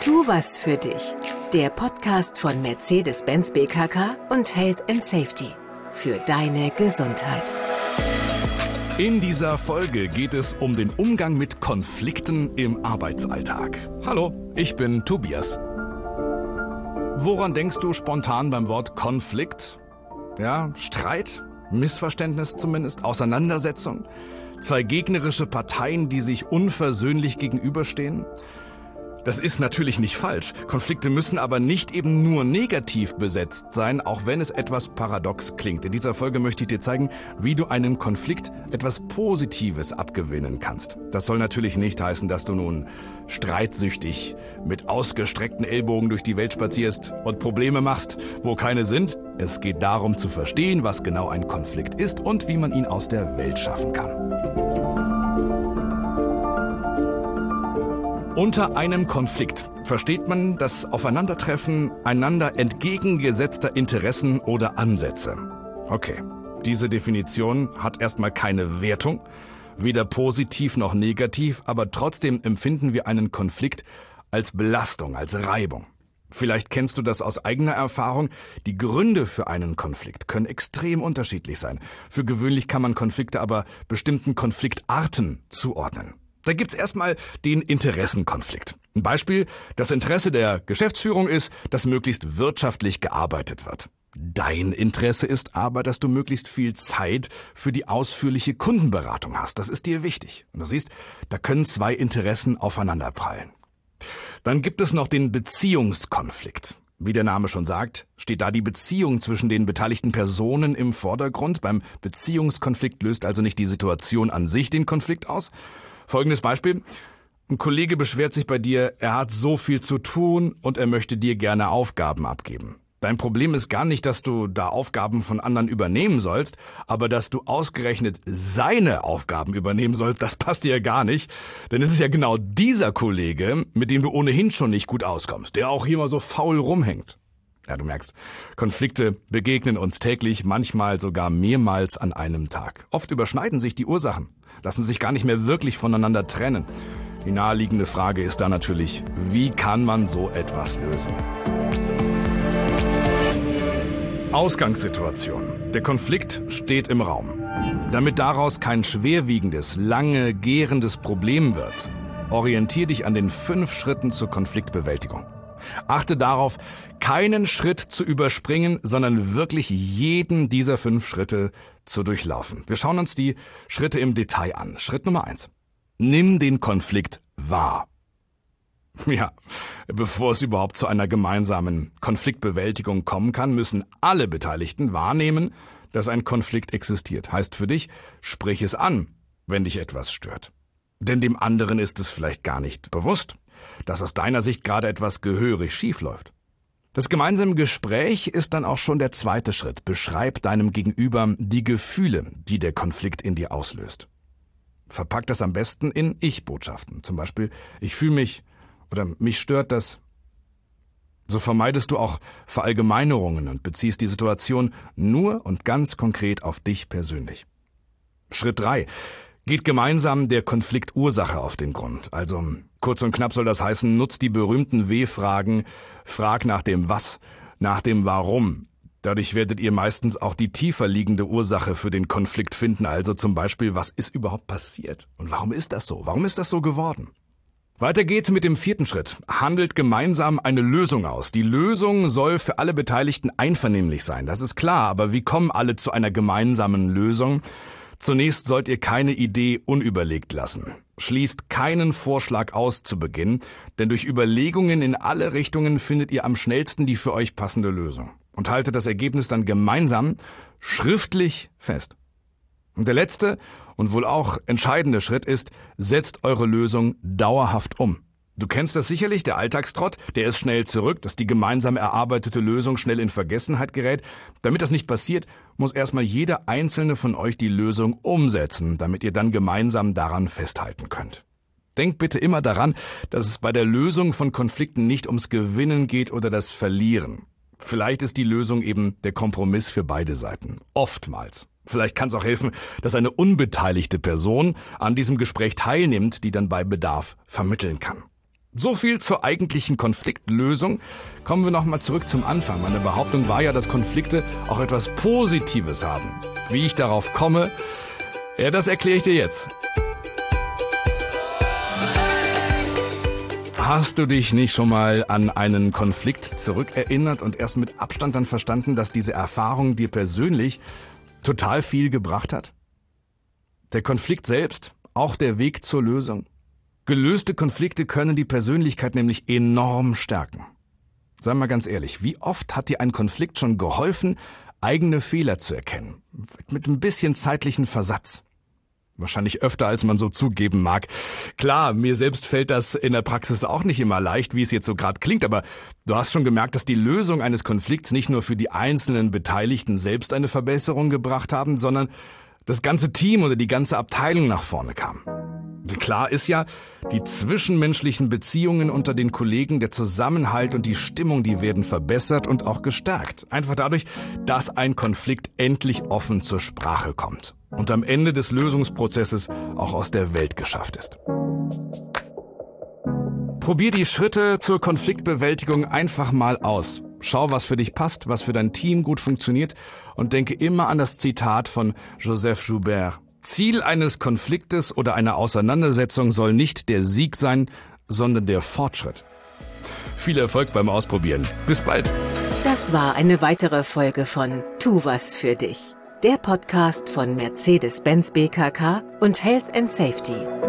Tu was für dich. Der Podcast von Mercedes-Benz BKK und Health & Safety. Für deine Gesundheit. In dieser Folge geht es um den Umgang mit Konflikten im Arbeitsalltag. Hallo, ich bin Tobias. Woran denkst du spontan beim Wort Konflikt? Ja, Streit, Missverständnis zumindest, Auseinandersetzung, zwei gegnerische Parteien, die sich unversöhnlich gegenüberstehen? Das ist natürlich nicht falsch. Konflikte müssen aber nicht eben nur negativ besetzt sein, auch wenn es etwas paradox klingt. In dieser Folge möchte ich dir zeigen, wie du einem Konflikt etwas Positives abgewinnen kannst. Das soll natürlich nicht heißen, dass du nun streitsüchtig mit ausgestreckten Ellbogen durch die Welt spazierst und Probleme machst, wo keine sind. Es geht darum zu verstehen, was genau ein Konflikt ist und wie man ihn aus der Welt schaffen kann. Unter einem Konflikt versteht man das Aufeinandertreffen einander entgegengesetzter Interessen oder Ansätze. Okay, diese Definition hat erstmal keine Wertung, weder positiv noch negativ, aber trotzdem empfinden wir einen Konflikt als Belastung, als Reibung. Vielleicht kennst du das aus eigener Erfahrung. Die Gründe für einen Konflikt können extrem unterschiedlich sein. Für gewöhnlich kann man Konflikte aber bestimmten Konfliktarten zuordnen. Da gibt's erstmal den Interessenkonflikt. Ein Beispiel: Das Interesse der Geschäftsführung ist, dass möglichst wirtschaftlich gearbeitet wird. Dein Interesse ist aber, dass du möglichst viel Zeit für die ausführliche Kundenberatung hast. Das ist dir wichtig. Und du siehst, da können zwei Interessen aufeinanderprallen. Dann gibt es noch den Beziehungskonflikt. Wie der Name schon sagt, steht da die Beziehung zwischen den beteiligten Personen im Vordergrund. Beim Beziehungskonflikt löst also nicht die Situation an sich den Konflikt aus. Folgendes Beispiel: Ein Kollege beschwert sich bei dir, er hat so viel zu tun und er möchte dir gerne Aufgaben abgeben. Dein Problem ist gar nicht, dass du da Aufgaben von anderen übernehmen sollst, aber dass du ausgerechnet seine Aufgaben übernehmen sollst, das passt dir ja gar nicht. Denn es ist ja genau dieser Kollege, mit dem du ohnehin schon nicht gut auskommst, der auch hier mal so faul rumhängt. Ja, du merkst, Konflikte begegnen uns täglich, manchmal sogar mehrmals an einem Tag. Oft überschneiden sich die Ursachen, lassen sich gar nicht mehr wirklich voneinander trennen. Die naheliegende Frage ist da natürlich, wie kann man so etwas lösen? Ausgangssituation. Der Konflikt steht im Raum. Damit daraus kein schwerwiegendes, lange gärendes Problem wird, orientier dich an den 5 Schritten zur Konfliktbewältigung. Achte darauf, keinen Schritt zu überspringen, sondern wirklich jeden dieser 5 Schritte zu durchlaufen. Wir schauen uns die Schritte im Detail an. Schritt Nummer 1. Nimm den Konflikt wahr. Ja, bevor es überhaupt zu einer gemeinsamen Konfliktbewältigung kommen kann, müssen alle Beteiligten wahrnehmen, dass ein Konflikt existiert. Heißt für dich, sprich es an, wenn dich etwas stört. Denn dem anderen ist es vielleicht gar nicht bewusst, dass aus deiner Sicht gerade etwas gehörig schief läuft. Das gemeinsame Gespräch ist dann auch schon der 2. Schritt. Beschreib deinem Gegenüber die Gefühle, die der Konflikt in dir auslöst. Verpack das am besten in Ich-Botschaften. Zum Beispiel, ich fühle mich oder mich stört das. So vermeidest du auch Verallgemeinerungen und beziehst die Situation nur und ganz konkret auf dich persönlich. Schritt 3. Geht gemeinsam der Konfliktursache auf den Grund. Also kurz und knapp soll das heißen, nutzt die berühmten W-Fragen, frag nach dem Was, nach dem Warum. Dadurch werdet ihr meistens auch die tiefer liegende Ursache für den Konflikt finden. Also zum Beispiel, was ist überhaupt passiert? Und warum ist das so? Warum ist das so geworden? Weiter geht's mit dem 4. Schritt. Handelt gemeinsam eine Lösung aus. Die Lösung soll für alle Beteiligten einvernehmlich sein. Das ist klar, aber wie kommen alle zu einer gemeinsamen Lösung? Zunächst sollt ihr keine Idee unüberlegt lassen. Schließt keinen Vorschlag aus zu Beginn, denn durch Überlegungen in alle Richtungen findet ihr am schnellsten die für euch passende Lösung. Und haltet das Ergebnis dann gemeinsam schriftlich fest. Und der letzte und wohl auch entscheidende Schritt ist, setzt eure Lösung dauerhaft um. Du kennst das sicherlich, der Alltagstrott, der ist schnell zurück, dass die gemeinsam erarbeitete Lösung schnell in Vergessenheit gerät. Damit das nicht passiert, muss erstmal jeder einzelne von euch die Lösung umsetzen, damit ihr dann gemeinsam daran festhalten könnt. Denkt bitte immer daran, dass es bei der Lösung von Konflikten nicht ums Gewinnen geht oder das Verlieren. Vielleicht ist die Lösung eben der Kompromiss für beide Seiten. Oftmals. Vielleicht kann es auch helfen, dass eine unbeteiligte Person an diesem Gespräch teilnimmt, die dann bei Bedarf vermitteln kann. So viel zur eigentlichen Konfliktlösung. Kommen wir nochmal zurück zum Anfang. Meine Behauptung war ja, dass Konflikte auch etwas Positives haben. Wie ich darauf komme, das erkläre ich dir jetzt. Hast du dich nicht schon mal an einen Konflikt zurückerinnert und erst mit Abstand dann verstanden, dass diese Erfahrung dir persönlich total viel gebracht hat? Der Konflikt selbst, auch der Weg zur Lösung. Gelöste Konflikte können die Persönlichkeit nämlich enorm stärken. Sei mal ganz ehrlich, wie oft hat dir ein Konflikt schon geholfen, eigene Fehler zu erkennen? Mit ein bisschen zeitlichen Versatz. Wahrscheinlich öfter, als man so zugeben mag. Klar, mir selbst fällt das in der Praxis auch nicht immer leicht, wie es jetzt so gerade klingt, aber du hast schon gemerkt, dass die Lösung eines Konflikts nicht nur für die einzelnen Beteiligten selbst eine Verbesserung gebracht haben, sondern das ganze Team oder die ganze Abteilung nach vorne kam. Klar ist ja, die zwischenmenschlichen Beziehungen unter den Kollegen, der Zusammenhalt und die Stimmung, die werden verbessert und auch gestärkt. Einfach dadurch, dass ein Konflikt endlich offen zur Sprache kommt und am Ende des Lösungsprozesses auch aus der Welt geschafft ist. Probier die Schritte zur Konfliktbewältigung einfach mal aus. Schau, was für dich passt, was für dein Team gut funktioniert und denke immer an das Zitat von Joseph Joubert. Ziel eines Konfliktes oder einer Auseinandersetzung soll nicht der Sieg sein, sondern der Fortschritt. Viel Erfolg beim Ausprobieren. Bis bald. Das war eine weitere Folge von Tu was für dich. Der Podcast von Mercedes-Benz BKK und Health & Safety.